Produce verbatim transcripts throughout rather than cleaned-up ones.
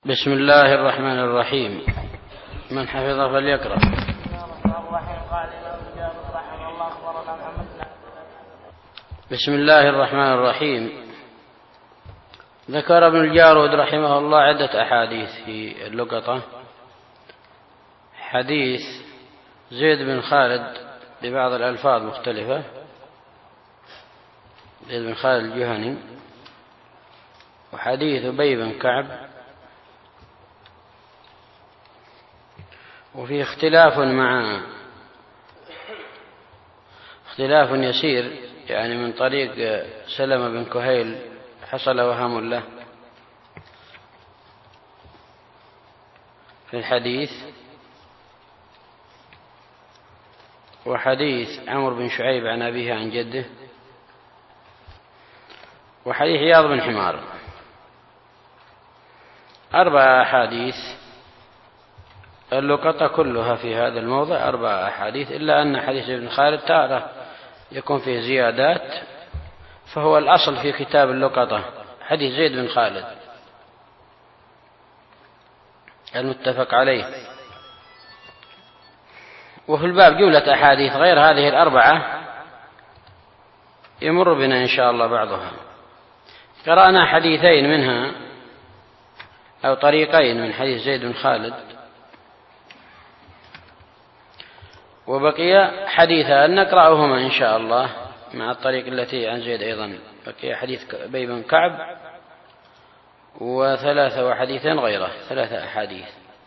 بسم الله الرحمن الرحيم. من حفظ فليقرأ. بسم الله الرحمن الرحيم. ذكر ابن الجارود رحمه الله عدة أحاديث في اللقطة. حديث زيد بن خالد ببعض الألفاظ مختلفة، زيد بن خالد الجهني، وحديث أبي بن كعب، وفي اختلاف مع اختلاف يسير يعني من طريق سلمة بن كهيل حصل وهام له في الحديث، وحديث عمرو بن شعيب عن أبيه عن جده، وحديث عياض بن حمار. أربع أحاديث، اللقطة كلها في هذا الموضع أربع أحاديث، إلا أن حديث ابن خالد تارة يكون فيه زيادات، فهو الأصل في كتاب اللقطة حديث زيد بن خالد المتفق عليه. وفي الباب جولة أحاديث غير هذه الأربعة يمر بنا إن شاء الله بعضها. قرأنا حديثين منها أو طريقين من حديث زيد بن خالد، وبقي حديثان نقرأهما إن شاء الله مع الطريق التي عن زيد أيضا. بقي حديث أبي بن كعب وثلاثة وحديثين غيره، ثلاثة أحاديث.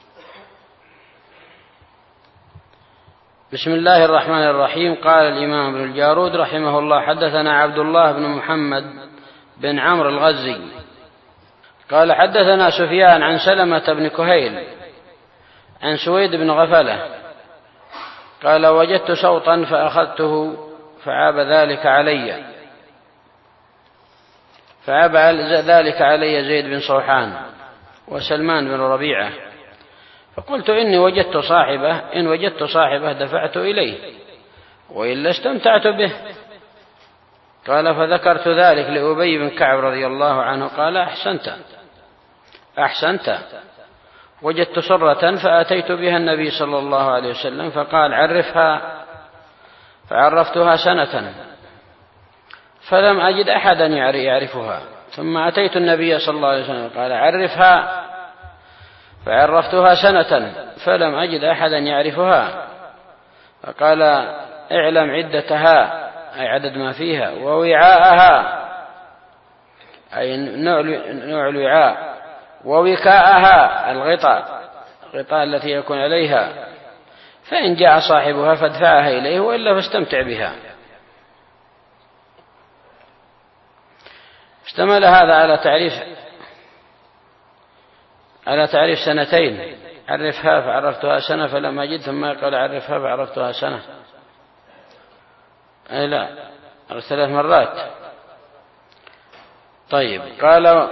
بسم الله الرحمن الرحيم. قال الإمام ابن الجارود رحمه الله: حدثنا عبد الله بن محمد بن عمرو الغزي قال حدثنا سفيان عن سلمة بن كهيل عن سويد بن غفلة قال: وجدت سوطا فأخذته فعاب ذلك علي فعاب ذلك علي زيد بن صوحان وسلمان بن ربيعة، فقلت إني وجدت صاحبه، إن وجدت صاحبه دفعت إليه وإلا استمتعت به. قال: فذكرت ذلك لأبي بن كعب رضي الله عنه قال: أحسنت أحسنت وجدت سرة فأتيت بها النبي صلى الله عليه وسلم فقال: عرفها، فعرفتها سنة فلم أجد أحدا يعرفها، ثم أتيت النبي صلى الله عليه وسلم قال: عرفها، فعرفتها سنة فلم أجد أحدا يعرفها، فقال: اعلم عدتها أي عدد ما فيها، ووعاءها أي نوع الوعاء، ووكاءها الغطاء الغطاء التي يكون عليها، فإن جاء صاحبها فادفعها إليه وإلا فاستمتع بها. اشتمل هذا على تعريف على تعريف سنتين: عرفها فعرفتها سنة فلم أجد، ثم قال: عرفها فعرفتها سنة، أي لا ثلاث مرات. طيب. قال: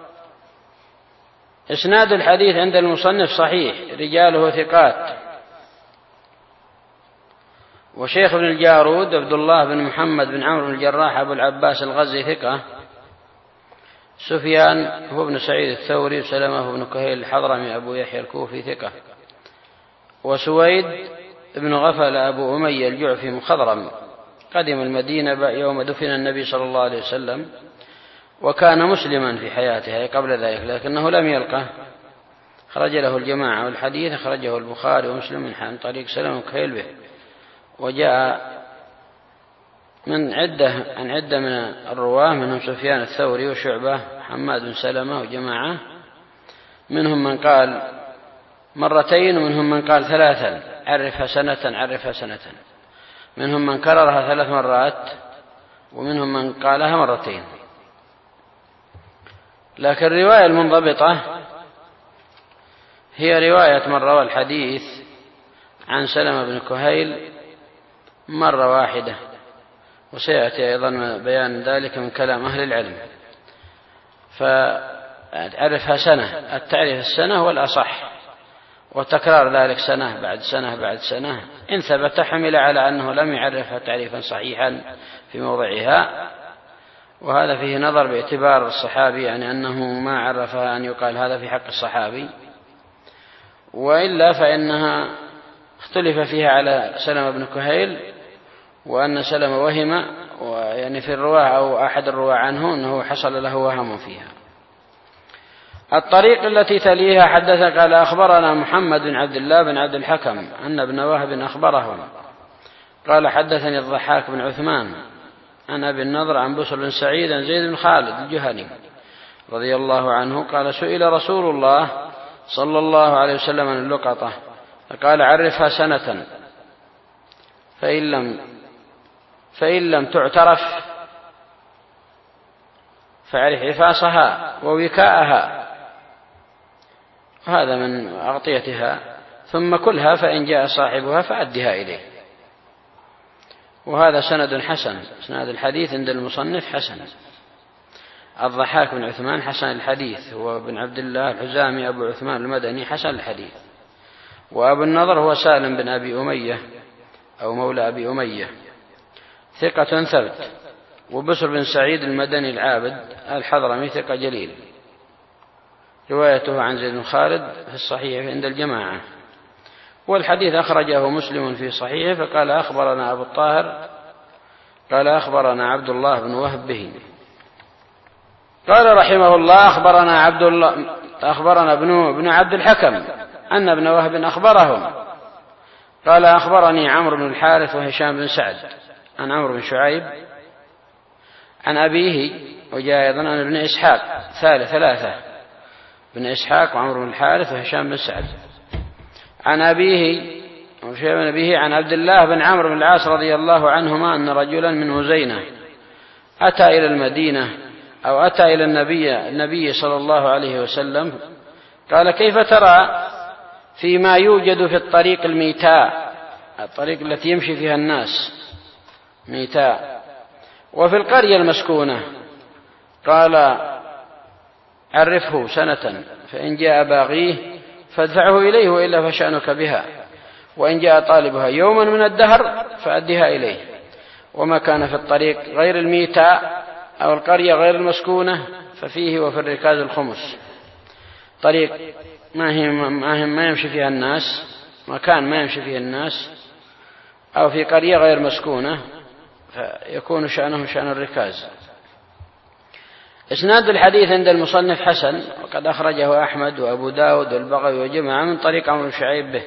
إسناد الحديث عند المصنف صحيح، رجاله ثقات. وشيخ ابن الجارود عبد الله بن محمد بن عمرو بن الجراح أبو العباس الغزي ثقة. سفيان هو ابن سعيد الثوري، وسلمة بن كهيل الحضرمي أبو يحيى الكوفي ثقة. وسويد ابن غفل أبو أمية الجعفي مخضرم، قدم المدينة يوم دفن النبي صلى الله عليه وسلم، وكان مسلما في حياته قبل ذلك لكنه لم يلقه. خرج له الجماعة، والحديث خرجه البخاري ومسلم من طريق سلمة بن كهيل به، وجاء من عدة عن عدة من الرواه، منهم سفيان الثوري وشعبة حماد بن سلمة وجماعة، منهم من قال مرتين ومنهم من قال ثلاثا: عرفها سنة عرفها سنة، منهم من كررها ثلاث مرات ومنهم من قالها مرتين. لكن الرواية المنضبطة هي رواية من روى الحديث عن سلمة بن كهيل مرة واحدة، وسيأتي أيضا بيان ذلك من كلام أهل العلم. فعرفها سنة، التعريف السنة هو الأصح، وتكرار ذلك سنة بعد سنة بعد سنة إن ثبت حمل على أنه لم يعرفها تعريفا صحيحا في موضعها، وهذا فيه نظر باعتبار الصحابي، يعني أنه ما عرفها أن يقال هذا في حق الصحابي، وإلا فإنها اختلف فيها على سلمة بن كهيل، وأن سلمة وهم، ويعني في الرواة أو أحد الرواة عنه أنه حصل له وهم فيها. الطريق التي تليها حدث قال أخبرنا محمد بن عبد الله بن عبد الحكم أن ابن وهب أخبرهم قال حدثني الضحاك بن عثمان عن أبي النضر عن بسر بن سعيد عن زيد بن خالد الجهني رضي الله عنه قال سئل رسول الله صلى الله عليه وسلم عن اللقطة فقال عرفها سنة فإن لم, فإن لم تعترف فاعرف عفاصها ووكاءها، هذا من أغطيتها، ثم كلها فإن جاء صاحبها فأدها إليه. وهذا سند حسن، سند الحديث عند المصنف حسن. الضحاك بن عثمان حسن الحديث، وابن عبد الله الحزامي أبو عثمان المدني حسن الحديث، وأبو النضر هو سالم بن أبي أمية أو مولى أبي أمية ثقة ثبت، وبسر بن سعيد المدني العابد الحضرمي ثقة جليل، روايته عن زيد بن خالد في الصحيح عند الجماعة. والحديث أخرجه مسلم في صحيحه فقال أخبرنا أبو الطاهر قال أخبرنا عبد الله بن وهب به. قال رحمه الله أخبرنا عبد الله أخبرنا ابن ابن عبد الحكم أن ابن وهب أخبرهم قال أخبرني عمرو بن الحارث وهشام بن سعد عن عمرو بن شعيب عن أبيه، وجاء أيضا عن ابن إسحاق ثالث ثلاثة بن إسحاق وعمرو بن الحارث وهشام بن سعد عن أبيه وشيء من أبيه عن عبد الله بن عمرو بن العاص رضي الله عنهما أن رجلا من هزينة أتى إلى المدينة أو أتى إلى النبي, النبي صلى الله عليه وسلم قال كيف ترى فيما يوجد في الطريق الميتاء، الطريق التي يمشي فيها الناس ميتاء، وفي القرية المسكونة؟ قال عرفه سنة فإن جاء باغيه فادفعه إليه وإلا فشأنك بها، وإن جاء طالبها يوما من الدهر فأدها إليه. وما كان في الطريق غير الميتاء أو القرية غير المسكونة ففيه وفي الركاز الخمس. طريق ما هي ما يمشي فيها الناس، مكان ما يمشي فيه الناس، أو في قرية غير مسكونة فيكون شأنه شأن الركاز. إسناد الحديث عند المصنف حسن، وقد أخرجه أحمد وأبو داود والبغوي وجماعة من طريق عمرو بن شعيب به.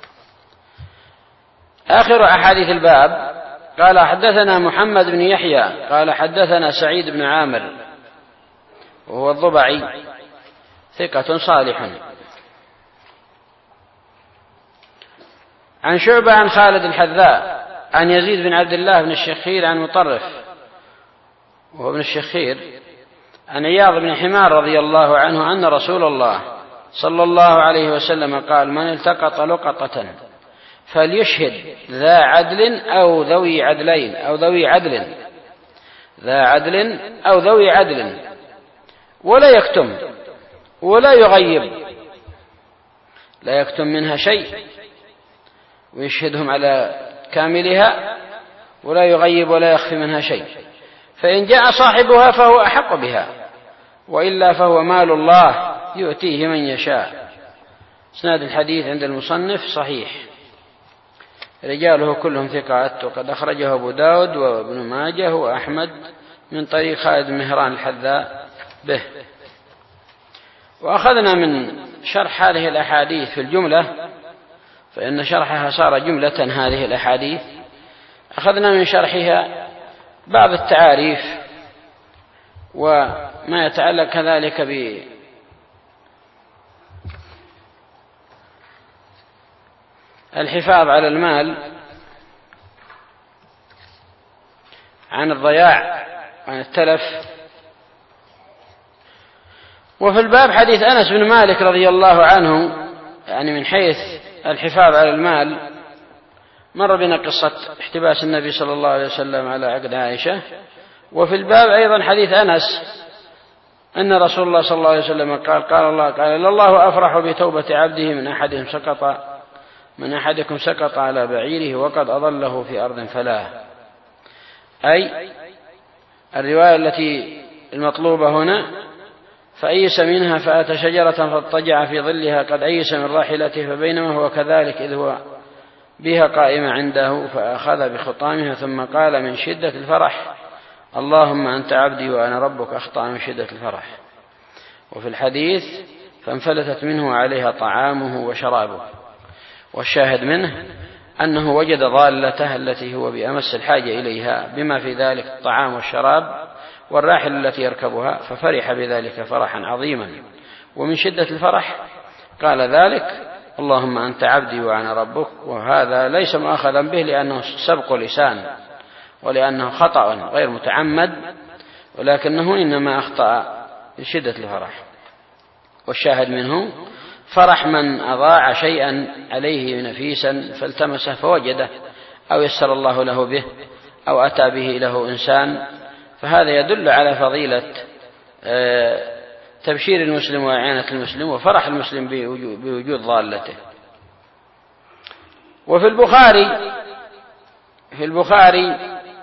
آخر أحاديث الباب قال حدثنا محمد بن يحيى قال حدثنا سعيد بن عامر وهو الضبعي ثقة صالح عن شعبة عن خالد الحذاء عن يزيد بن عبد الله بن الشخير عن مطرف وهو ابن الشخير عن عياض بن حمار رضي الله عنه أن رسول الله صلى الله عليه وسلم قال من التقط لقطة فليشهد ذا عدل أو ذوي عدلين أو ذوي عدل ذا عدل أو ذوي عدل ولا يكتم ولا يغيب، لا يكتم منها شيء ويشهدهم على كاملها ولا يغيب ولا يخفي منها شيء، فإن جاء صاحبها فهو أحق بها وإلا فهو مال الله يؤتيه من يشاء. إسناد الحديث عند المصنف صحيح، رجاله كلهم ثقات، وقد أخرجه أبو داود وابن ماجه وأحمد من طريق خالد بن مهران الحذاء به. وأخذنا من شرح هذه الأحاديث في الجملة، فإن شرحها صار جملة هذه الأحاديث، أخذنا من شرحها بعض التعاريف وما يتعلق كذلك بالحفاظ على المال عن الضياع عن التلف. وفي الباب حديث أنس بن مالك رضي الله عنه، يعني من حيث الحفاظ على المال مر بنا قصة احتباس النبي صلى الله عليه وسلم على عقد عائشة. وفي الباب أيضا حديث أنس أن رسول الله صلى الله عليه وسلم قال قال الله قال الله أفرح بتوبة عبده من أحدهم سقط من أحدكم سقط على بعيره وقد أضله في أرض فلاة، أي الرواية التي المطلوبة هنا: فأيس منها فأتى شجرة فاضطجع في ظلها قد أيس من راحلته، فبينما هو كذلك إذ هو بها قائمة عنده فأخذ بخطامها ثم قال من شدة الفرح: اللهم أنت عبدي وأنا ربك، أخطأ من شدة الفرح. وفي الحديث: فانفلتت منه عليها طعامه وشرابه. والشاهد منه أنه وجد ضالته التي هو بأمس الحاجة إليها بما في ذلك الطعام والشراب والراحل التي يركبها، ففرح بذلك فرحا عظيما. ومن شدة الفرح قال ذلك: اللهم أنت عبدي وأنا ربك. وهذا ليس مؤاخذا به لأنه سبق لسان ولأنه خطأ غير متعمد، ولكنه إنما أخطأ لشدة الفرح. والشاهد منه فرح من أضاع شيئا عليه نفيسا فالتمسه فوجده، أو يسر الله له به، أو أتى به له إنسان، فهذا يدل على فضيلة تبشير المسلم وإعانة المسلم وفرح المسلم بوجود ضالته. وفي البخاري في البخاري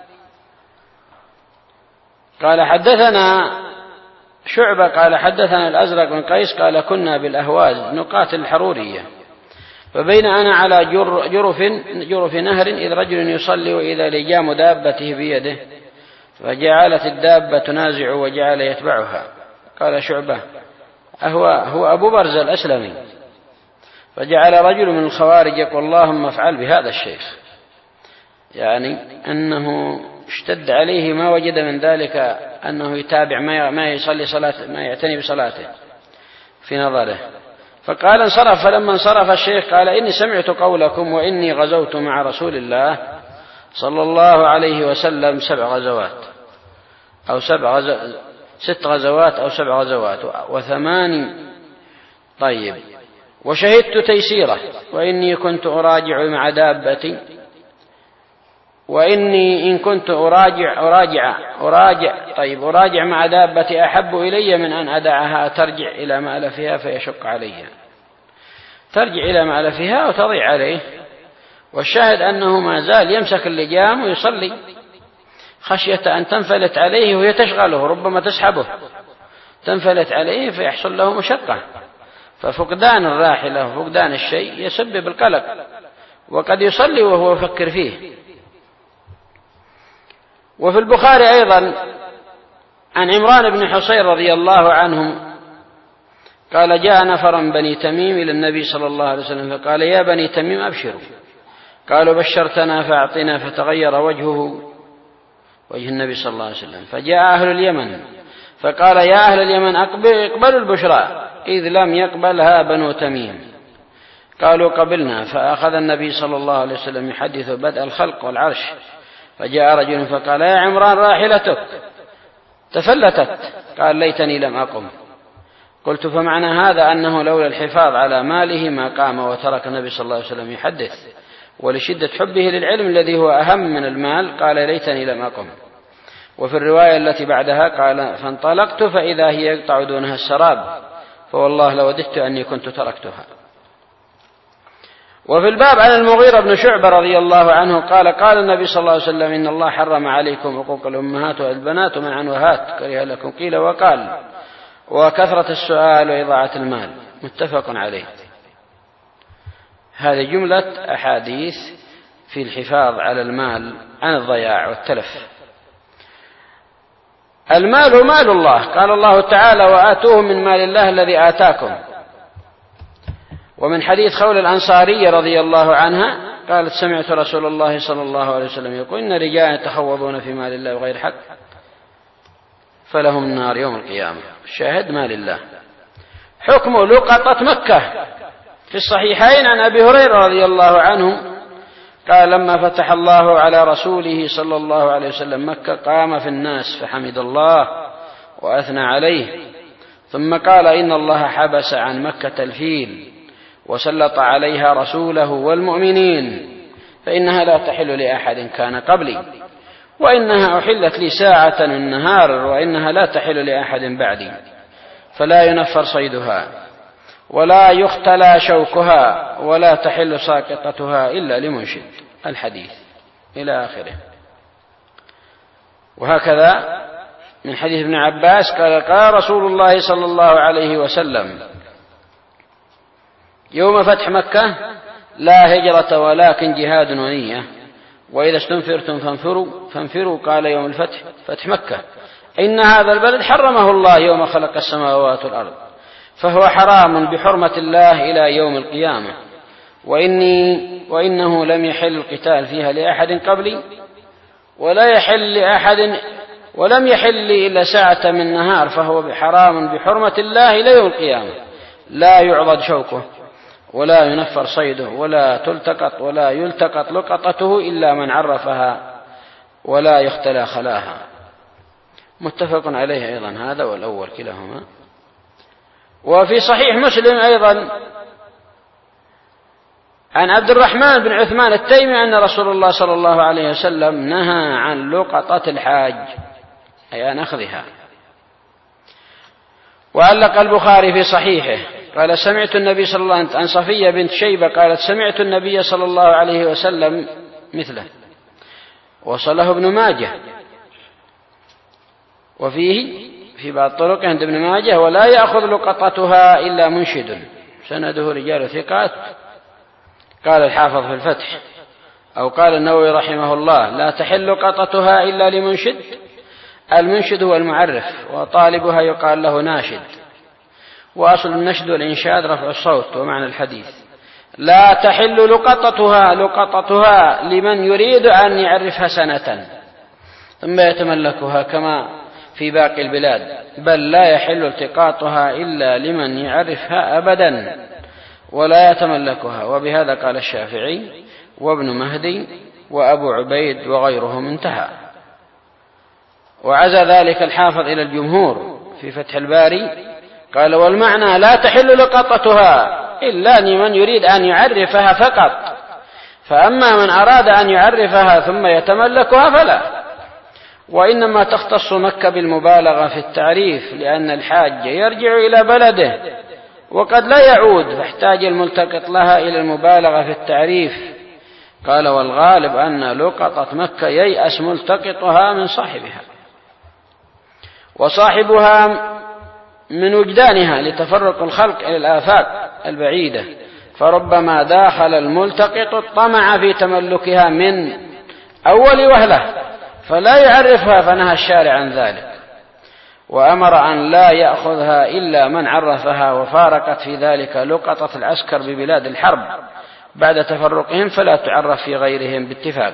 قال حدثنا شعبة قال حدثنا الأزرق بن قيس قال كنا بالأهواز نقاتل الحرورية، فبين أنا على جرف, جرف نهر إذ رجل يصلي وإذا لجام دابته بيده، فجعلت الدابة تنازع وجعل يتبعها. قال شعبة: أهو هو أبو برزة الأسلمي. فجعل رجل من الخوارج يقول: اللهم افعل بهذا الشيخ، يعني أنه اشتد عليه ما وجد من ذلك أنه يتابع ما يصلي صلاة ما يعتني بصلاته في نظره. فقال انصرف، فلما انصرف الشيخ قال: إني سمعت قولكم وإني غزوت مع رسول الله صلى الله عليه وسلم سبع غزوات أو سبع غزو... ست غزوات أو سبع غزوات وثمان طيب وشهدت تيسيره، وإني كنت أراجع مع دابتي، وإني إن كنت أراجع أراجع أراجع طيب أراجع مع دابتي أحب إلي من أن أدعها ترجع إلى مألفها فيشق عليها، ترجع إلى مألفها وتضيع عليه. والشاهد أنه ما زال يمسك اللجام ويصلي خشية أن تنفلت عليه وهي تشغله، ربما تسحبه تنفلت عليه فيحصل له مشقة. ففقدان الراحلة وفقدان الشيء يسبب القلق، وقد يصلي وهو يفكر فيه. وفي البخاري أيضا عن عمران بن حصين رضي الله عنه قال: جاء نفر من بني تميم إلى النبي صلى الله عليه وسلم فقال: يا بني تميم أبشروا. قالوا: بشرتنا فأعطنا. فتغير وجهه وجه النبي صلى الله عليه وسلم، فجاء أهل اليمن فقال: يا أهل اليمن اقبلوا البشرى، إذ لم يقبلها بنو تميم. قالوا: قبلنا. فأخذ النبي صلى الله عليه وسلم يحدث بدء الخلق والعرش، فجاء رجل فقال: يا عمران راحلتك تفلتت. قال: ليتني لم أقم. قلت: فمعنى هذا أنه لولا الحفاظ على ماله ما قام وترك النبي صلى الله عليه وسلم يحدث، ولشدة حبه للعلم الذي هو أهم من المال قال: ليتني لم أقم. وفي الرواية التي بعدها قال: فانطلقت فإذا هي يقطع دونها السراب، فوالله لوددت أني كنت تركتها. وفي الباب عن المغيرة بن شعبة رضي الله عنه قال: قال النبي صلى الله عليه وسلم: إن الله حرم عليكم حقوق الأمهات والبنات ومن عنوهات كره لكم قيل وقال، وكثرة السؤال وإضاعة المال. متفق عليه. هذه جملة أحاديث في الحفاظ على المال عن الضياع والتلف. المال مال الله، قال الله تعالى: وآتوه من مال الله الذي آتاكم. ومن حديث خولة الأنصارية رضي الله عنها قالت: سمعت رسول الله صلى الله عليه وسلم يقول: إن رجالا يتخوضون في مال الله بغير حق فلهم النار يوم القيامة. الشاهد مال الله. حكم لقطة مكة في الصحيحين عن أبي هريرة رضي الله عنه قال: لما فتح الله على رسوله صلى الله عليه وسلم مكة قام في الناس فحمد الله وأثنى عليه، ثم قال: إن الله حبس عن مكة الفيل وسلط عليها رسوله والمؤمنين، فإنها لا تحل لأحد كان قبلي، وإنها أحلت لي ساعة من نهار، وإنها لا تحل لأحد بعدي، فلا ينفر صيدها ولا يختلى شوكها ولا تحل ساقطتها إلا لمنشد. الحديث إلى آخره. وهكذا من حديث ابن عباس قال قال رسول الله صلى الله عليه وسلم يوم فتح مكة لا هجرة ولكن جهاد ونية، وإذا استنفرتم فانفروا فانفروا قال يوم الفتح فتح مكة إن هذا البلد حرمه الله يوم خلق السماوات والأرض فهو حرام بحرمة الله إلى يوم القيامة، وإني وإنه لم يحل القتال فيها لأحد قبلي ولا يحل لأحد ولم يحل لي إلا ساعة من نهار، فهو بحرام بحرمة الله إلى يوم القيامة، لا يعضد شوكه ولا ينفر صيده ولا تلتقط ولا يلتقط لقطته إلا من عرفها ولا يختلى خلاها. متفق عليه أيضا هذا والأول كلاهما. وفي صحيح مسلم أيضا عن عبد الرحمن بن عثمان التيمي أن رسول الله صلى الله عليه وسلم نهى عن لقطة الحاج أي عن أخذها. وعلق البخاري في صحيحه قال سمعت النبي صلى الله عليه وسلم عن صفية بنت شيبة قالت سمعت النبي صلى الله عليه وسلم مثله. وصله ابن ماجه وفيه في بعض الطرق عند ابن ماجه ولا يأخذ لقطتها إلا منشد سنده رجال ثقات. قال الحافظ في الفتح أو قال النووي رحمه الله لا تحل لقطتها إلا لمنشد. المنشد هو المعرف وطالبها يقال له ناشد، وأصل النشد والإنشاد رفع الصوت ومعنى الحديث. لا تحل لقطتها لقطتها لمن يريد أن يعرفها سنة ثم يتملكها كما في باقي البلاد، بل لا يحل التقاطها إلا لمن يعرفها أبدا ولا يتملكها. وبهذا قال الشافعي وابن مهدي وأبو عبيد وغيرهم انتهى. وعزى ذلك الحافظ إلى الجمهور في فتح الباري قال والمعنى لا تحل لقطتها إلا لمن يريد أن يعرفها فقط، فأما من أراد أن يعرفها ثم يتملكها فلا. وإنما تختص مكة بالمبالغة في التعريف لأن الحاج يرجع إلى بلده وقد لا يعود فاحتاج الملتقط لها إلى المبالغة في التعريف. قال والغالب أن لقطة مكة ييأس ملتقطها من صاحبها وصاحبها من وجدانها لتفرق الخلق إلى الآفاق البعيدة، فربما داخل الملتقط الطمع في تملكها من أول وهلة فلا يعرفها فنهى الشارع عن ذلك، وأمر أن لا يأخذها إلا من عرفها، وفارقت في ذلك لقطة العسكر ببلاد الحرب بعد تفرقهم فلا تعرف في غيرهم باتفاق.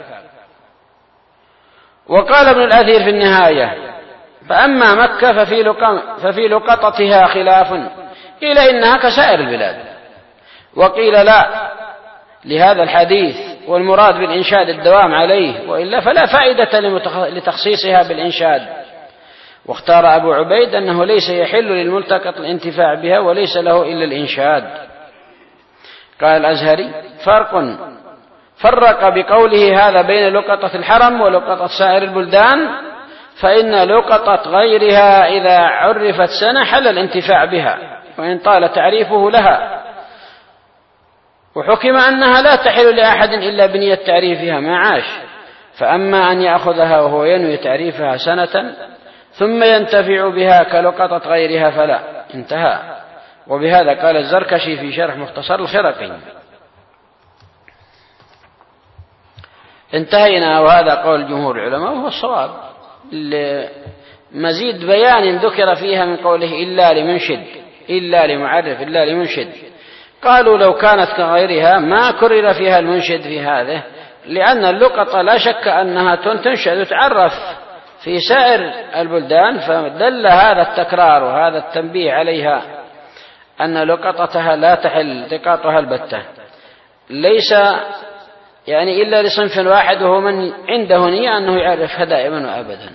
وقال ابن الأثير في النهاية فأما مكة ففي, ففي لقطتها خلاف قيل إنها كسائر البلاد وقيل لا لهذا الحديث والمراد بالإنشاد الدوام عليه، وإلا فلا فائدة لتخصيصها بالإنشاد. واختار أبو عبيد أنه ليس يحل للملتقط الانتفاع بها وليس له إلا الإنشاد. قال الأزهري فرق فرق بقوله هذا بين لقطة الحرم ولقطة سائر البلدان، فإن لقطة غيرها إذا عرفت سنة حل الانتفاع بها وإن طال تعريفه لها، وحكم أنها لا تحل لأحد إلا بنية تعريفها ما عاش. فأما أن يأخذها وهو ينوي تعريفها سنة ثم ينتفع بها كلقطة غيرها فلا. انتهى. وبهذا قال الزركشي في شرح مختصر الخرقي. انتهينا، وهذا قول جمهور العلماء وهو الصواب. مزيد بيان ذكر فيها من قوله إلا لمنشد إلا لمعرف إلا لمنشد، قالوا لو كانت كغيرها ما كرر فيها المنشد في هذه، لأن اللقطة لا شك أنها تنشد وتعرف في سائر البلدان، فدل هذا التكرار وهذا التنبيه عليها أن لقطتها لا تحل التقاطها البتة، ليس يعني إلا لصنف واحد وهو من عنده نية أنه يعرفها دائما وأبدا.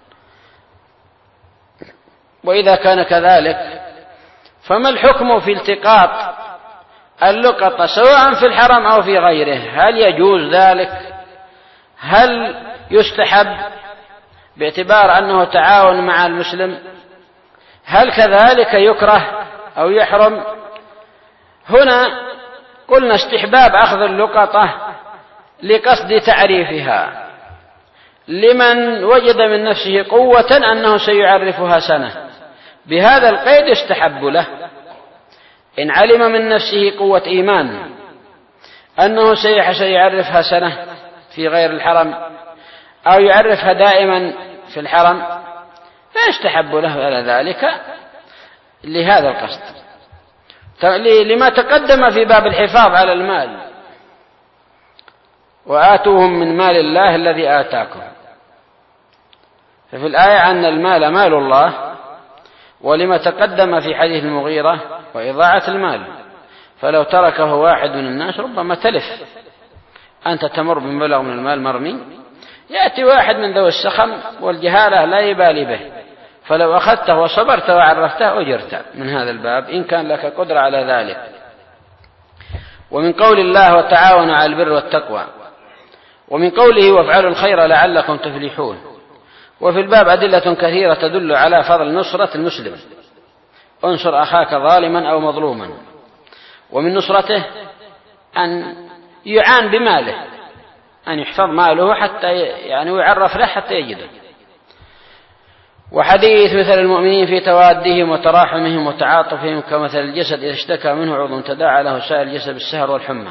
وإذا كان كذلك فما الحكم في التقاط اللقطة سواء في الحرم أو في غيره؟ هل يجوز ذلك؟ هل يستحب باعتبار أنه تعاون مع المسلم؟ هل كذلك يكره أو يحرم؟ هنا قلنا استحباب أخذ اللقطة لقصد تعريفها، لمن وجد من نفسه قوة أنه سيعرفها سنة، بهذا القيد يستحب له إن علم من نفسه قوة إيمان أنه سيعرفها سنة في غير الحرم أو يعرفها دائما في الحرم، فيستحب له على ذلك لهذا القصد، لما تقدم في باب الحفاظ على المال، وآتوهم من مال الله الذي آتاكم. ففي الآية أن المال مال الله، ولما تقدم في حديث المغيرة وإضاعة المال، فلو تركه واحد من الناس ربما تلف. أنت تمر بمبلغ من المال مرمي، يأتي واحد من ذوي السخم والجهالة لا يبالي به، فلو أخذته وصبرت وعرفته أجرت من هذا الباب إن كان لك قدرة على ذلك. ومن قول الله وتعاونوا على البر والتقوى، ومن قوله وافعلوا الخير لعلكم تفلحون. وفي الباب أدلة كثيرة تدل على فضل نصرة المسلم، انصر أخاك ظالما أو مظلوما، ومن نصرته أن يعان بماله، أن يحفظ ماله حتى يعني ويعرف له حتى يجده. وحديث مثل المؤمنين في توادهم وتراحمهم وتعاطفهم كمثل الجسد إذا اشتكى منه عضو تداعى له سائر الجسد بالسهر والحمى.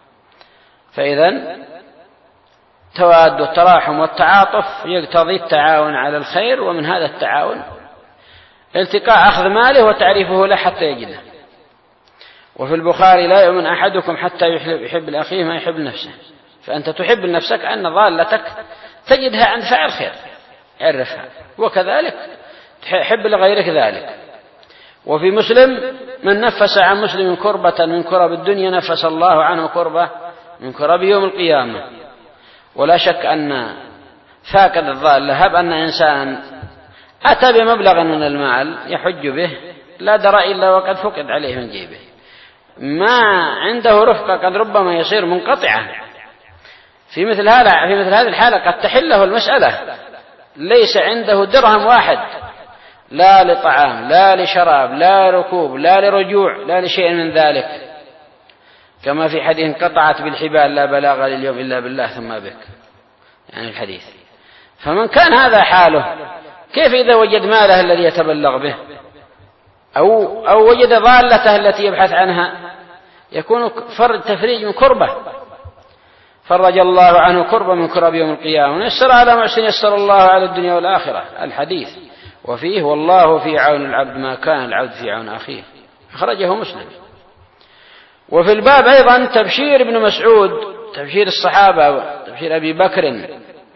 فإذا تواد والتراحم والتعاطف يقتضي التعاون على الخير، ومن هذا التعاون التقاء أخذ ماله وتعريفه له حتى يجده. وفي البخاري لا يؤمن أحدكم حتى يحب لأخيه ما يحب لنفسه، فأنت تحب لنفسك أن ضالتك تجدها عند فاعل خير عرفها، وكذلك تحب لغيرك ذلك. وفي مسلم من نفس عن مسلم كربة من كرب الدنيا نفس الله عنه كربة من كرب يوم القيامة. ولا شك أن فاقد الضالة هب أن إنسان أتى بمبلغ من المال يحج به لا درى إلا وقد فقد عليه من جيبه، ما عنده رفقة قد ربما يصير منقطعة. في مثل هذا في مثل هذه الحالة قد تحله المسألة، ليس عنده درهم واحد لا لطعام لا لشراب لا ركوب لا لرجوع لا لشيء من ذلك، كما في حديث انقطعت بالحبال لا بلاغ لليوم إلا بالله ثم بك، يعني الحديث. فمن كان هذا حاله كيف إذا وجد ماله الذي يتبلغ به أو, أو وجد ضالته التي يبحث عنها، يكون فرد تفريج من كربة، فرج الله عنه كربة من كرب يوم القيامة، ونيسر على محسن يسر الله على الدنيا والآخرة الحديث. وفيه والله في عون العبد ما كان العبد في عون أخيه، أخرجه مسلم. وفي الباب أيضا تبشير ابن مسعود، تبشير الصحابة، تبشير أبي بكر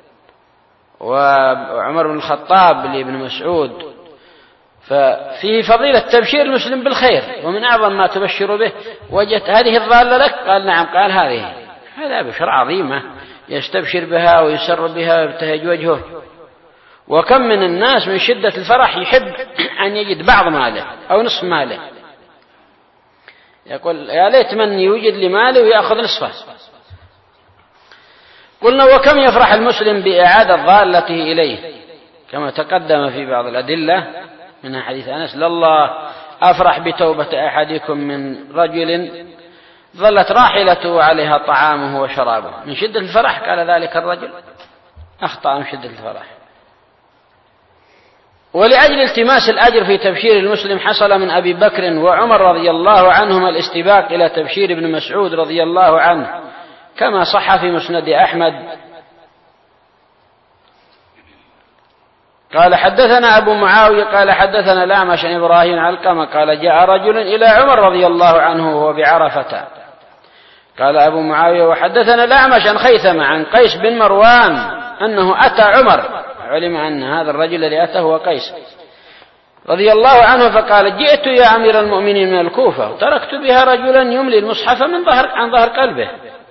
وعمر بن الخطاب لابن مسعود، ففيه فضيلة تبشير المسلم بالخير. ومن أعظم ما تبشر به وجدت هذه الضالة لك؟ قال نعم. قال هذه، هذا بشرى عظيمة يستبشر بها ويسر بها ويبتهج وجهه. وكم من الناس من شدة الفرح يحب أن يجد بعض ماله أو نصف ماله، يقول يا ليت من يوجد لماله ويأخذ نصفه. قلنا وكم يفرح المسلم بإعادة ضالته إليه، كما تقدم في بعض الأدلة منها حديث أنس لله أفرح بتوبة أحدكم من رجل ظلت راحلته عليها طعامه وشرابه. من شدة الفرح قال ذلك الرجل أخطأ من شدة الفرح. ولأجل التماس الأجر في تبشير المسلم حصل من أبي بكر وعمر رضي الله عنهما الاستباق إلى تبشير ابن مسعود رضي الله عنه، كما صح في مسند أحمد. قال حدثنا أبو معاوية قال حدثنا الأعمش عن إبراهيم علقمة قال جاء رجل إلى عمر رضي الله عنه وهو بعرفة. قال أبو معاوية وحدثنا الأعمش عن خيثمة عن قيس بن مروان أنه أتى عمر، علم أن هذا الرجل الذي أتى هو قيس رضي الله عنه، فقال جئت يا أمير المؤمنين من الكوفة وتركت بها رجلا يملي المصحف من ظهر عن ظهر قلبه،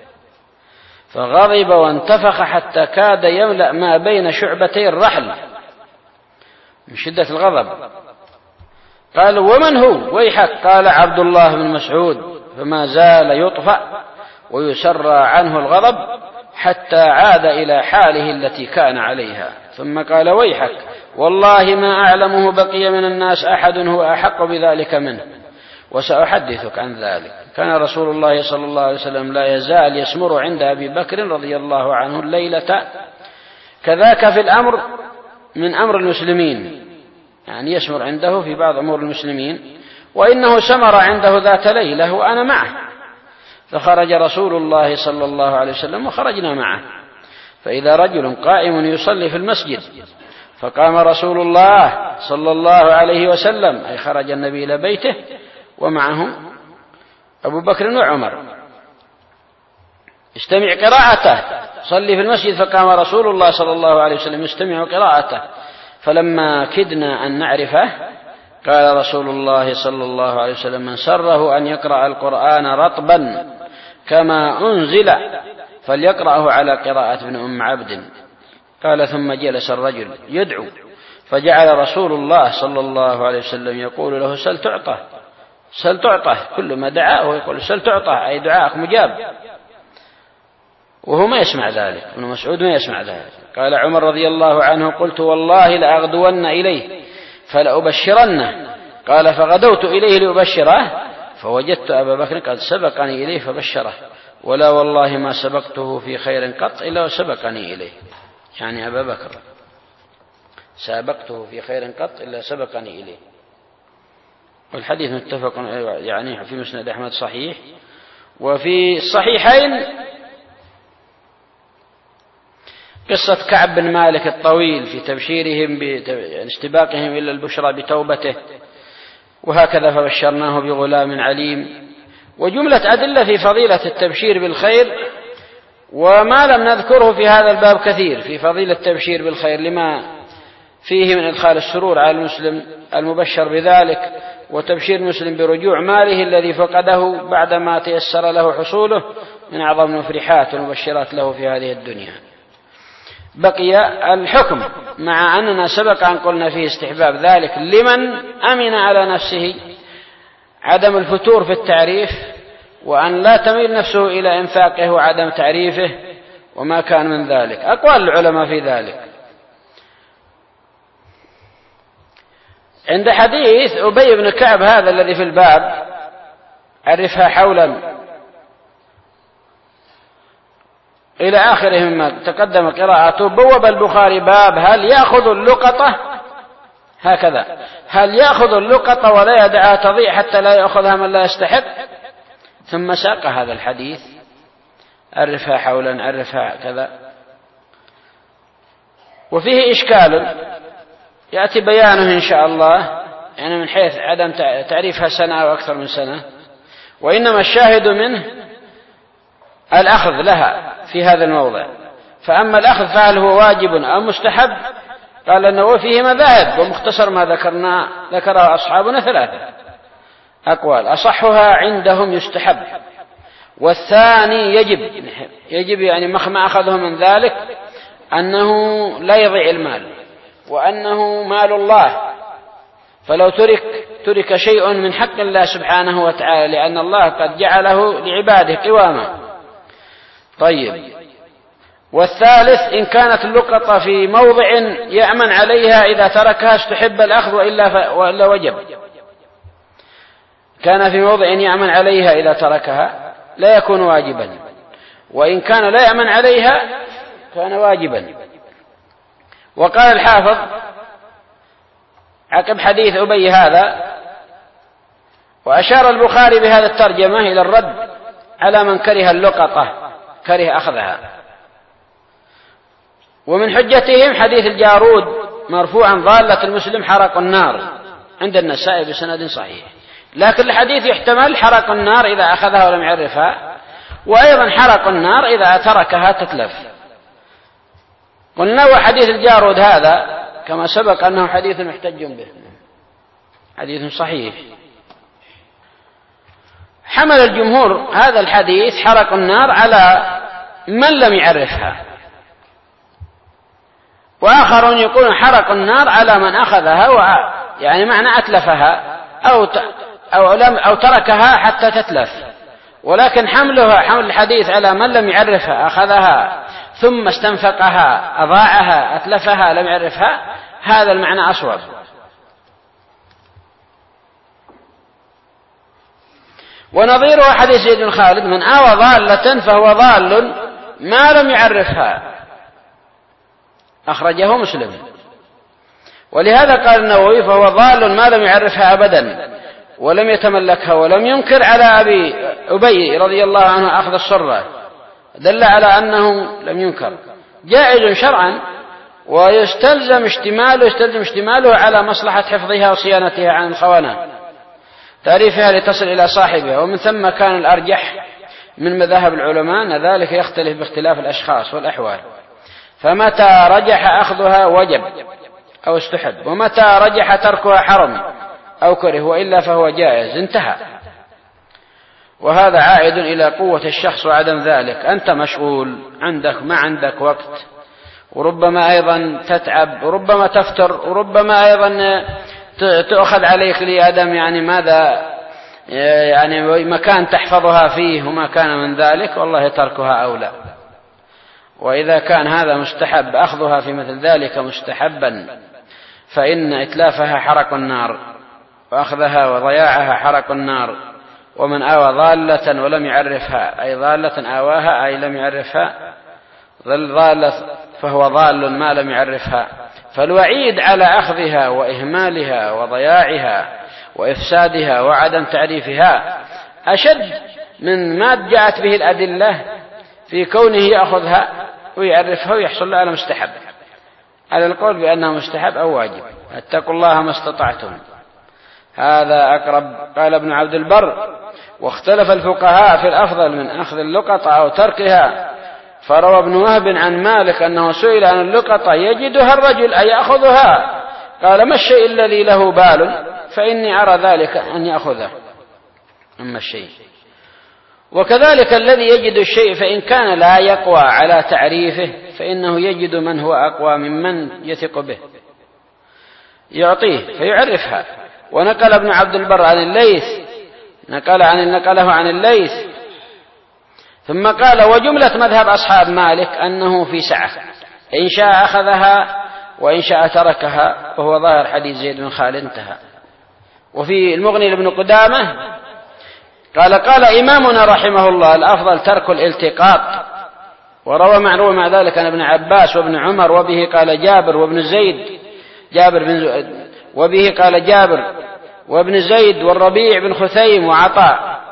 فغضب وانتفخ حتى كاد يملأ ما بين شعبتي الرحل من شدة الغضب. قال ومن هو ويحك؟ قال عبد الله بن مسعود. فما زال يطفأ ويسرى عنه الغضب حتى عاد إلى حاله التي كان عليها، ثم قال ويحك والله ما أعلمه بقي من الناس أحد هو أحق بذلك منه، وسأحدثك عن ذلك. كان رسول الله صلى الله عليه وسلم لا يزال يسمر عند أبي بكر رضي الله عنه الليلة كذاك في الأمر من أمر المسلمين، يعني يسمر عنده في بعض أمور المسلمين، وإنه سمر عنده ذات ليلة وأنا معه، فخرج رسول الله صلى الله عليه وسلم وخرجنا معه، فإذا رجل قائم يصلي في المسجد، فقام رسول الله صلى الله عليه وسلم، أي خرج النبي إلى بيته ومعه أبو بكر وعمر، استمع قراءته، صلي في المسجد، فقام رسول الله صلى الله عليه وسلم يستمع قراءته، فلما كدنا أن نعرفه قال رسول الله صلى الله عليه وسلم: من سره أن يقرأ القرآن رطبا كما أنزل فليقرأه على قراءة ابن أم عبد. قال: ثم جلس الرجل يدعو، فجعل رسول الله صلى الله عليه وسلم يقول له: سل تعطى سل تعطى، كل ما دعاه ويقول سل تعطى، أي دعاءك مجاب، وهو ما يسمع ذلك، ابن مسعود ما يسمع ذلك. قال عمر رضي الله عنه: قلت والله لأغدون إليه فلأبشرنه. قال: فغدوت إليه لأبشره فوجدت أبا بكر قد سبقني إليه فبشره، ولا والله ما سبقته في خير قط إلا وسبقني إليه، يعني أبا بكر سابقته في خير قط إلا سبقني إليه. والحديث متفق يعني في مسند أحمد صحيح، وفي الصحيحين قصة كعب بن مالك الطويل في تبشيرهم باستباقهم إلى البشرى بتوبته، وهكذا فبشرناه بغلام عليم. وجملة أدلة في فضيلة التبشير بالخير، وما لم نذكره في هذا الباب كثير في فضيلة التبشير بالخير، لما فيه من إدخال السرور على المسلم المبشر بذلك، وتبشير المسلم برجوع ماله الذي فقده بعدما تيسر له حصوله من أعظم المفرحات والمبشرات له في هذه الدنيا. بقي الحكم، مع أننا سبق أن قلنا فيه استحباب ذلك لمن أمن على نفسه عدم الفتور في التعريف، وأن لا تميل نفسه إلى إنفاقه وعدم تعريفه وما كان من ذلك. أقوال العلماء في ذلك. عند حديث أبي بن كعب هذا الذي في الباب: عرفها حولا إلى آخره مما تقدم قراءته، بوب البخاري باب: هل يأخذ اللقطة هكذا، هل يأخذ اللقطة ولا يدعها تضيع حتى لا يأخذها من لا يستحق، ثم ساق هذا الحديث: عرفها حولا، عرفها كذا. وفيه إشكال يأتي بيانه إن شاء الله، يعني من حيث عدم تعريفها سنة أو أكثر من سنة، وإنما الشاهد منه الأخذ لها في هذا الموضع. فأما الأخذ فهل هو واجب أو مستحب؟ قال أنه فيه مذاهب، ومختصر ما ذكرنا ذكره أصحابنا ثلاثة أقوال، أصحها عندهم يستحب، والثاني يجب يجب يعني ما أخذه من ذلك أنه لا يضيع المال، وأنه مال الله، فلو ترك ترك شيء من حق الله سبحانه وتعالى، لأن الله قد جعله لعباده قواما. طيب. والثالث: إن كانت اللقطة في موضع يأمن عليها إذا تركها استحب الأخذ وإلا, وإلا وجب. كان في موضع يأمن عليها إذا تركها لا يكون واجبا، وإن كان لا يأمن عليها كان واجبا. وقال الحافظ عقب حديث أبي هذا: وأشار البخاري بهذا الترجمة إلى الرد على من كره اللقطة، كره أخذها. ومن حجتهم حديث الجارود مرفوعا: ضالة المسلم حرق النار، عند النسائي بسند صحيح، لكن الحديث يحتمل حرق النار إذا أخذها ولم يعرفها، وأيضا حرق النار إذا تركها تتلف. قلنا وحديث الجارود هذا كما سبق أنه حديث محتج به، حديث صحيح. حمل الجمهور هذا الحديث حرق النار على من لم يعرفها، وآخرون يقولون حرق النار على من أخذها، يعني معنى أتلفها أو أو لم أو تركها حتى تتلف. ولكن حملها حمل الحديث على من لم يعرفها، أخذها ثم استنفقها، أضاعها، أتلفها، لم يعرفها، هذا المعنى أصوب. ونظيره حديث زيد بن خالد: من آوى ضالة فهو ضال ما لم يعرفها. أخرجه مسلم. ولهذا قال النووي فهو ضال ما لم يعرفها أبدا ولم يتملكها ولم ينكر على أبي أبي رضي الله عنه أخذ الصرة، دل على أنه لم ينكر، جائز شرعا ويستلزم اشتماله يستلزم اشتماله على مصلحة حفظها وصيانتها عن الخونة، تعريفها لتصل إلى صاحبها. ومن ثم كان الأرجح من مذاهب العلماء أن ذلك يختلف باختلاف الأشخاص والأحوال، فمتى رجح أخذها وجب أو استحب، ومتى رجح تركها حرم أو كره، وإلا فهو جائز، انتهى. وهذا عائد إلى قوة الشخص وعدم ذلك. أنت مشغول، عندك ما عندك وقت، وربما أيضا تتعب، وربما تفتر، وربما أيضا تأخذ عليك لأدم يعني ماذا يعني مكان تحفظها فيه وما كان من ذلك، والله تركها أولى. وإذا كان هذا مستحب أخذها في مثل ذلك مستحبا، فإن إتلافها حرق النار، وأخذها وضياعها حرق النار. ومن آوى ضالة ولم يعرفها، أي ضالة آواها أي لم يعرفها، ضالة فهو ضال ما لم يعرفها. فالوعيد على أخذها وإهمالها وضياعها وإفسادها وعدم تعريفها أشد من ما جاءت به الأدلة في كونه يأخذها ويعرفها ويحصل له على مستحب، على القول بأنه مستحب أو واجب. اتقوا الله ما استطعتم، هذا أقرب. قال ابن عبد البر: واختلف الفقهاء في الأفضل من أخذ اللقطة أو تركها. فروى ابن وهب عن مالك أنه سئل عن اللقطة يجدها الرجل أي يأخذها، قال: ما الشيء الذي له بال؟ فإني أرى ذلك أن يأخذه. أما الشيء، وكذلك الذي يجد الشيء فإن كان لا يقوى على تعريفه فإنه يجد من هو أقوى ممن يثق به يعطيه فيعرفها. ونقل ابن عبد البر عن الليث نقل عن نقله عن الليث ثم قال: وجملة مذهب أصحاب مالك أنه في سعة، إن شاء أخذها وإن شاء تركها، وهو ظاهر حديث زيد بن خالد، انتهى. وفي المغني لابن قدامة قال: قال إمامنا رحمه الله: الأفضل ترك الالتقاط. وروى معروف مع ذلك عن ابن عباس وابن عمر، وبه قال جابر وابن زيد جابر بن زيد وبه قال جابر وابن زيد والربيع بن خثيم وعطاء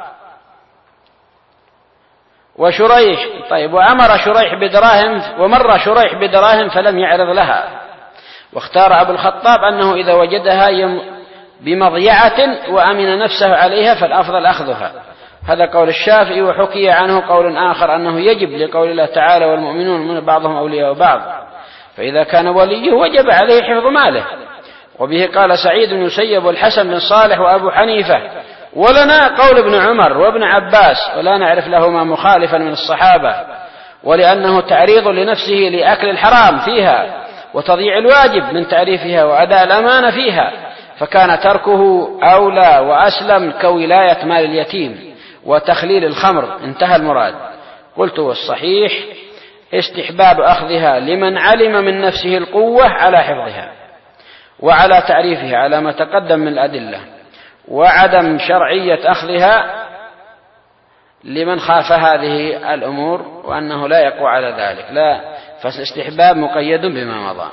وشريح. طيب، وأمر شريح بدراهم ومر شريح بدراهم فلم يعرض لها. واختار أبو الخطاب أنه إذا وجدها بمضيعة وأمن نفسه عليها فالأفضل أخذها. هذا قول الشافعي. وحكي عنه قول آخر أنه يجب لقول الله تعالى: والمؤمنون من بعضهم أولياء بعض، فإذا كان وليه وجب عليه حفظ ماله. وبه قال سعيد بن المسيب والحسن بن صالح وأبو حنيفة. ولنا قول ابن عمر وابن عباس، ولا نعرف لهما مخالفا من الصحابة، ولأنه تعريض لنفسه لأكل الحرام فيها وتضييع الواجب من تعريفها وأداء الأمانة فيها، فكان تركه أولى وأسلم كولاية مال اليتيم وتخليل الخمر، انتهى المراد. قلت: والصحيح استحباب أخذها لمن علم من نفسه القوة على حفظها وعلى تعريفها على ما تقدم من الأدلة، وعدم شرعية أخذها لمن خاف هذه الأمور وأنه لا يقوى على ذلك. لا، فالاستحباب مقيد بما مضى.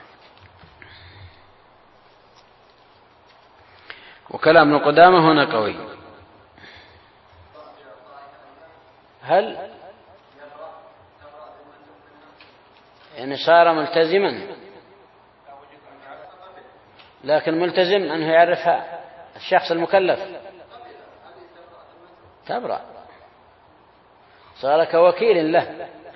وكلام ابن قدامة هنا قوي. هل يعني صار ملتزما، لكن ملتزم أنه يعرفها الشخص المكلف تبرأ، صار كوكيل له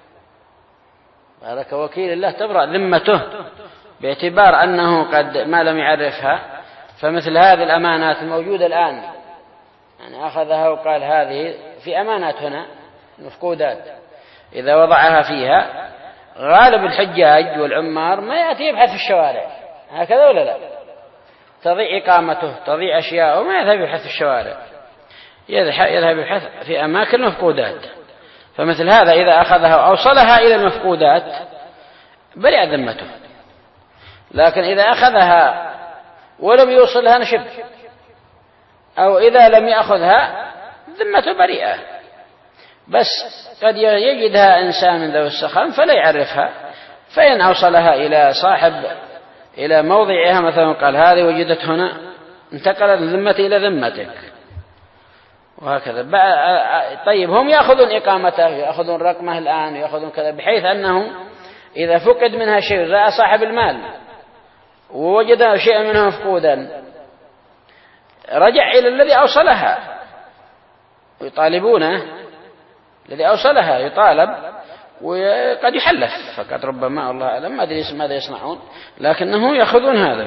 صار كوكيل له تبرأ ذمته باعتبار أنه قد ما لم يعرفها. فمثل هذه الأمانات الموجودة الآن، يعني أخذها وقال هذه في أمانات هنا مفقودات، إذا وضعها فيها غالب الحجاج والعمار ما يأتي يبحث في الشوارع، هكذا ولا لا؟ تضيع إقامته، تضيع أشياء، وما يذهب يبحث في الشوارع، يذهب يبحث في أماكن مفقودات. فمثل هذا إذا أخذها وأوصلها إلى المفقودات برئ ذمته، لكن إذا أخذها ولم يوصلها نشب، أو إذا لم يأخذها ذمته بريئة، بس قد يجدها إنسان من ذوي السخام فلا يعرفها، فإن أوصلها إلى صاحب إلى موضعها مثلا قال هذه وجدت هنا، انتقلت ذمتي إلى ذمتك، وهكذا. طيب هم يأخذون إقامته، يأخذون رقمه الآن، يأخذون كذا، بحيث أنه إذا فقد منها شيء جاء صاحب المال ووجد شيئا منها مفقودا رجع إلى الذي أوصلها ويطالبونه، الذي أوصلها يطالب وقد يحلف، فقد ربما الله أعلم ما أدري ماذا يصنعون، لكنهم يأخذون هذا.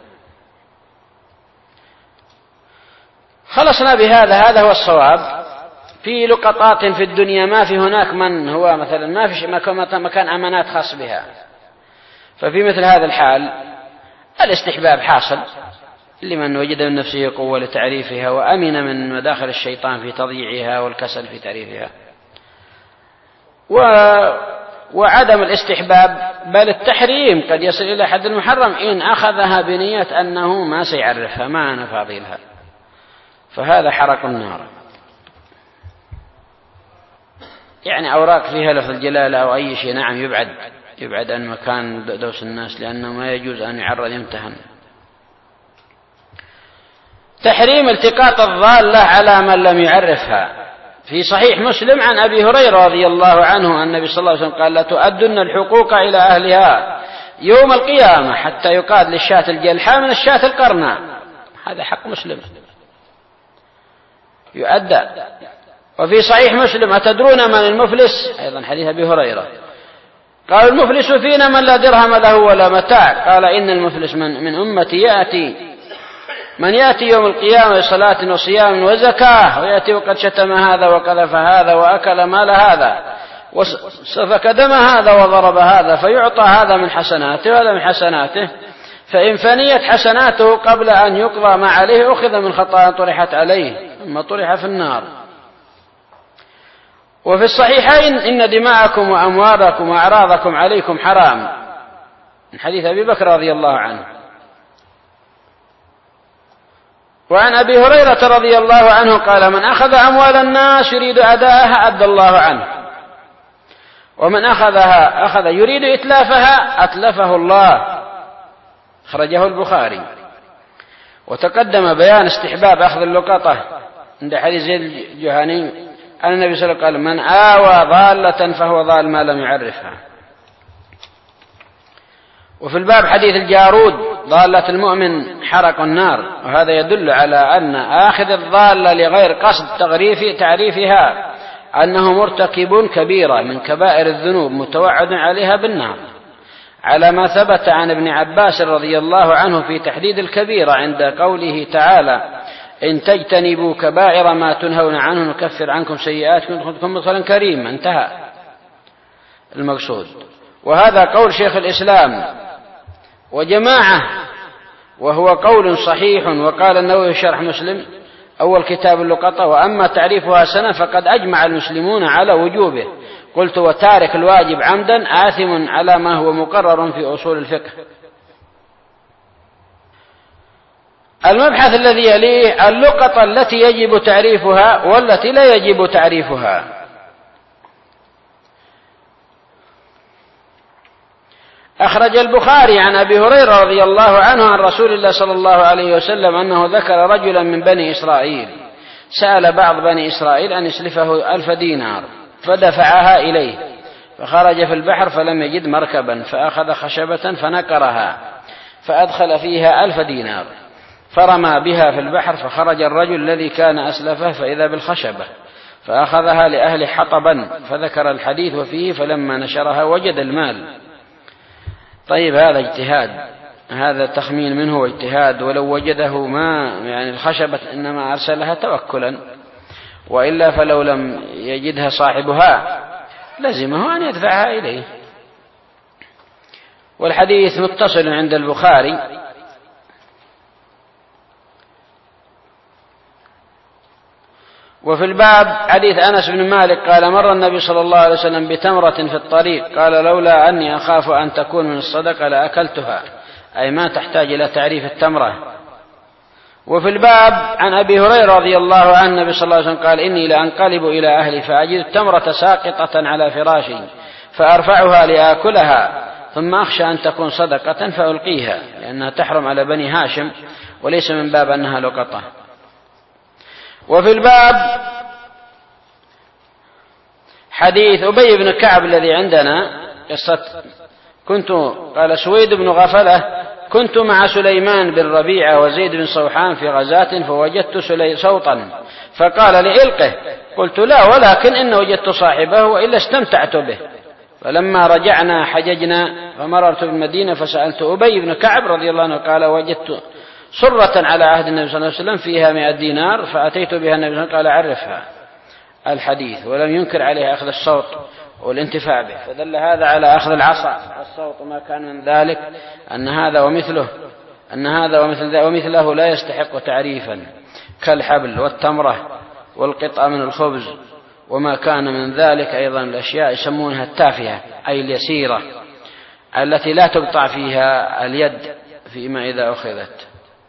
خلصنا بهذا، هذا هو الصواب. في لقطات في الدنيا ما في هناك من هو مثلا ما في مكان أمانات خاص بها، ففي مثل هذا الحال الاستحباب حاصل لمن وجد من نفسه قوة لتعريفها وأمن من مداخل الشيطان في تضييعها والكسل في تعريفها. و... وعدم الاستحباب بل التحريم قد يصل إلى حد المحرم إن أخذها بنية أنه ما سيعرفها ما أنا فاضلها، فهذا حرق النار. يعني أوراق فيها لفظ الجلالة أو أي شيء نعم يبعد يبعد عن مكان دوس الناس، لأنه ما يجوز أن يعرض يمتهن. تحريم التقاط الضالة على من لم يعرفها. في صحيح مسلم عن أبي هريرة رضي الله عنه أن النبي صلى الله عليه وسلم قال: لا تؤدن الحقوق إلى أهلها يوم القيامة حتى يقاد للشاة الجلحاء من الشاة القرناء. هذا حق مسلم يؤدى. وفي صحيح مسلم: أتدرون من المفلس؟ أيضا حديث أبي هريرة. قال: المفلس فينا من لا درهم له ولا متاع. قال: إن المفلس من, من أمتي يأتي من يأتي يوم القيامة بصلاة وصيام وزكاة، ويأتي وقد شتم هذا وقذف هذا وأكل مال هذا وسفك دم هذا وضرب هذا، فيعطى هذا من حسناته وهذا من حسناته، فإن فنيت حسناته قبل أن يقضى ما عليه أخذ من خطايا طرحت عليه ثم طرح في النار. وفي الصحيحين: إن دماءكم وأموالكم وأعراضكم عليكم حرام، من حديث أبي بكر رضي الله عنه. وعن أبي هريرة رضي الله عنه قال: من أخذ أموال الناس يريد أداءها أدى الله عنه، ومن أخذها أخذ يريد إتلافها أتلفه الله. خرجه البخاري. وتقدم بيان استحباب أخذ اللقطة عند حديث زيد الجهني أن النبي صلى الله عليه وسلم قال: من آوى ضالة فهو ضال ما لم يعرفها. وفي الباب حديث الجارود: ضالة المؤمن حرق النار. وهذا يدل على أن آخذ الضالة لغير قصد تغريف تعريفها أنه مرتكب كبيرة من كبائر الذنوب متوعد عليها بالنار، على ما ثبت عن ابن عباس رضي الله عنه في تحديد الكبيرة عند قوله تعالى: إن تجتنبوا كبائر ما تنهون عنه نكفر عنكم سيئاتكم ندخلكم مدخلا كريما. انتهى المقصود. وهذا قول شيخ الإسلام وجماعة، وهو قول صحيح. وقال النووي في شرح مسلم أول كتاب اللقطة: وأما تعريفها سنة فقد أجمع المسلمون على وجوبه. قلت: وتارك الواجب عمدا آثم على ما هو مقرر في أصول الفقه. المبحث الذي يليه: اللقطة التي يجب تعريفها والتي لا يجب تعريفها. أخرج البخاري عن أبي هريرة رضي الله عنه عن رسول الله صلى الله عليه وسلم أنه ذكر رجلا من بني إسرائيل سأل بعض بني إسرائيل أن يسلفه ألف دينار فدفعها إليه، فخرج في البحر فلم يجد مركبا فأخذ خشبة فنكرها فأدخل فيها ألف دينار فرمى بها في البحر، فخرج الرجل الذي كان أسلفه فإذا بالخشبة فأخذها لأهل حطبا، فذكر الحديث وفيه: فلما نشرها وجد المال. طيب، هذا اجتهاد، هذا تخمين منه واجتهاد. ولو وجده ما يعني الخشبة إنما أرسلها توكلا، وإلا فلو لم يجدها صاحبها لزمه أن يدفعها إليه. والحديث متصل عند البخاري. وفي الباب حديث أنس بن مالك قال: مر النبي صلى الله عليه وسلم بتمرة في الطريق، قال: لولا أني أخاف أن تكون من الصدقة لأكلتها، أي ما تحتاج إلى تعريف التمرة. وفي الباب عن أبي هريرة رضي الله عنه النبي صلى الله عليه وسلم قال: إني لأنقلب إلى أهلي فأجد التمرة ساقطة على فراشي فأرفعها لآكلها، ثم أخشى أن تكون صدقة فألقيها، لأنها تحرم على بني هاشم وليس من باب أنها لقطة. وفي الباب حديث أبي بن كعب الذي عندنا قصة كنت قال سويد بن غفلة كنت مع سليمان بن ربيعة وزيد بن صوحان في غزاة فوجدت صوتا فقال لي إلقه، قلت لا ولكن إن وجدت صاحبه وإلا استمتعت به. فلما رجعنا حججنا فمررت بالمدينة فسألت أبي بن كعب رضي الله عنه قال وجدت سرة على عهد النبي صلى الله عليه وسلم فيها مئة دينار فأتيت بها النبي صلى الله عليه وسلم قال عرفها الحديث، ولم ينكر عليه أخذ الصوت والانتفاع به، فدل هذا على أخذ العصا الصوت وما كان من ذلك أن هذا ومثله أن هذا ومثل ومثله لا يستحق تعريفا كالحبل والتمرة والقطعة من الخبز وما كان من ذلك أيضا الأشياء يسمونها التافهة أي اليسيرة التي لا تقطع فيها اليد فيما إذا أخذت.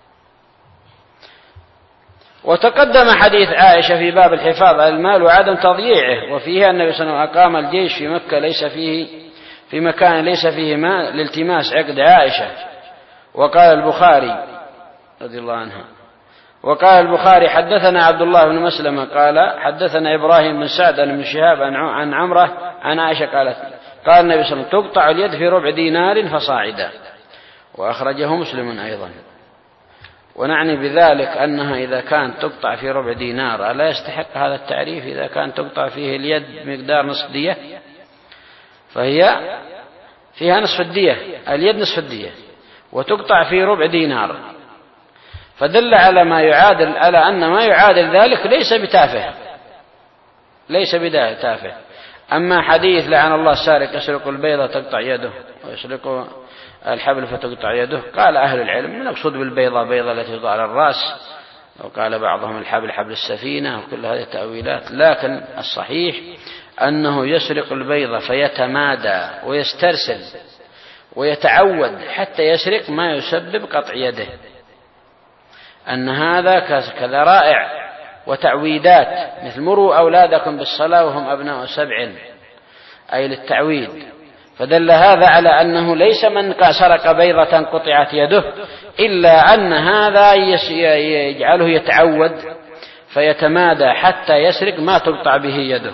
وتقدم حديث عائشة في باب الحفاظ على المال وعدم تضييعه، وفيه النبي صلى الله عليه وسلم أقام الجيش في مكة ليس فيه في مكان ليس فيه ماء لالتماس عقد عائشة. وقال البخاري رضي الله عنها وقال البخاري حدثنا عبد الله بن مسلمة قال حدثنا إبراهيم بن سعد بن شهاب عن عمرة عن عائشة قالت قال النبي صلى الله عليه وسلم تقطع اليد في ربع دينار فصاعدا، وأخرجه مسلم أيضا. ونعني بذلك أنها إذا كانت تقطع في ربع دينار ألا يستحق هذا التعريف إذا كانت تقطع فيه اليد بمقدار نصف دية، فهي فيها نصف الدية، اليد نصف الدية وتقطع في ربع دينار، فدل على ما يعادل على أن ما يعادل ذلك ليس بتافه ليس بتافه. أما حديث لعن الله السارق يسرق البيضة تقطع يده ويسرق الحبل فتقطع يده، قال أهل العلم المقصود بالبيضة بيضة التي تضع على الرأس، وقال بعضهم الحبل حبل السفينة، وكل هذه التأويلات، لكن الصحيح أنه يسرق البيضة فيتمادى ويسترسل ويتعود حتى يسرق ما يسبب قطع يده، أن هذا كذرائع وتعويدات مثل مروا أولادكم بالصلاة وهم أبناء سبع أي للتعويد. فدل هذا على أنه ليس من سرق بيضة قطعت يده، إلا أن هذا يجعله يتعود فيتمادى حتى يسرق ما تقطع به يده.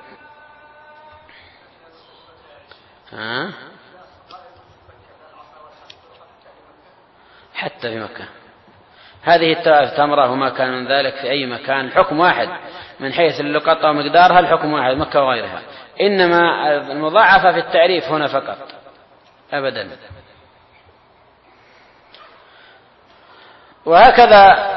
ها؟ حتى في مكة هذه التمرة وما كان من ذلك في أي مكان الحكم واحد من حيث اللقطة ومقدارها، الحكم واحد مكة وغيرها، إنما المضاعفة في التعريف هنا فقط أبدا. وهكذا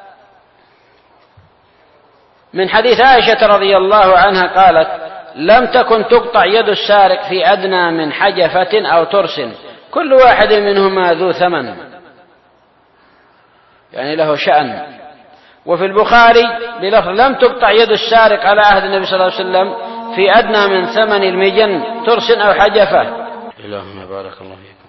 من حديث عائشة رضي الله عنها قالت لم تكن تقطع يد السارق في أدنى من حجفة أو ترس كل واحد منهما ذو ثمن، يعني له شأن. وفي البخاري بلفظ لم تقطع يد السارق على عهد النبي صلى الله عليه وسلم في أدنى من ثمن المجن ترس أو حجفة. إلهنا بارك الله فيك.